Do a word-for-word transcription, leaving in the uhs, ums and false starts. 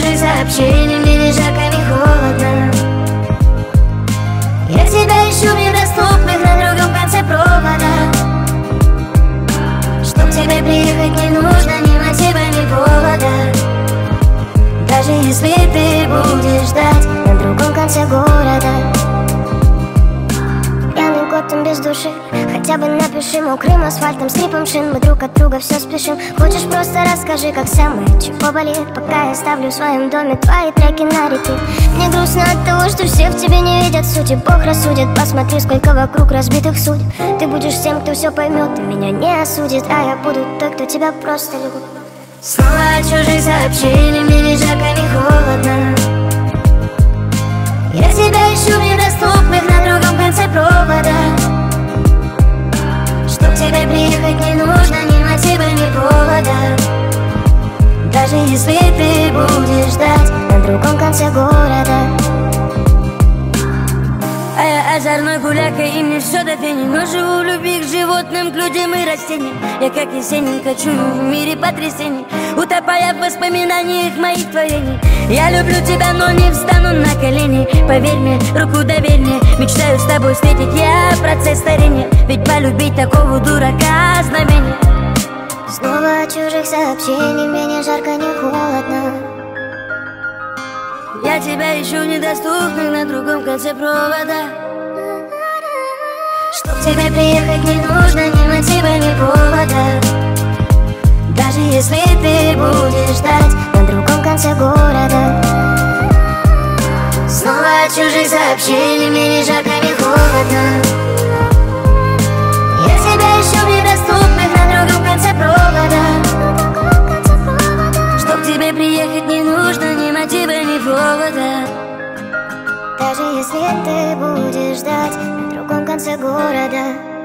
чужих сообщений, мне ни жарко, ни холодно. Я тебя ищу в недоступных на другом конце провода. Чтоб к тебе приехать не нужно ни мотива, ни повода. Даже если ты будешь ждать на другом конце города. Пьяный год, он без души. Хотя бы напиши мокрым асфальтом, скрипом шин. Мы друг от друга все спешим. Хочешь, просто расскажи, как самое, чего болит. Пока я ставлю в своем доме твои треки на репит. Мне грустно от того, что все в тебе не видят сути. Бог рассудит, посмотри, сколько вокруг разбитых судеб. Ты будешь тем, кто все поймет и меня не осудит. А я буду той, кто тебя просто любит. Снова от чужих сообщений, мне ни жарко, ни холодно. Я тебя ищу в недоступных на другом конце провода. Чтоб к тебе приехать не нужно ни мотива, ни повода. Даже если ты будешь ждать на другом конце города. А я озорной гуляка, и мне все до фени. Но живу в любви к животным, к людям и растениям. Я как Есенин кочую в мире потрясений, утопая в воспоминаниях моих творений. Я люблю тебя, но не встану на колени. Поверь мне, руку доверь мне. Мечтаю с тобой встретить я процесс старения. Ведь полюбить такого дурака знамение. Снова от чужих сообщений, мне ни жарко, ни холодно. Я тебя ищу недоступных на другом конце провода. Чтоб к тебе приехать не нужно ни мотива, ни повода. Даже если ты будешь ждать на другом конце города. Снова от чужих сообщений, мне ни жарко, ни холодно. Я тебя ищу в недоступных на другом конце провода. Чтоб к тебе приехать не нужно ни мотива, ни повода. Даже если ты будешь ждать на другом конце города.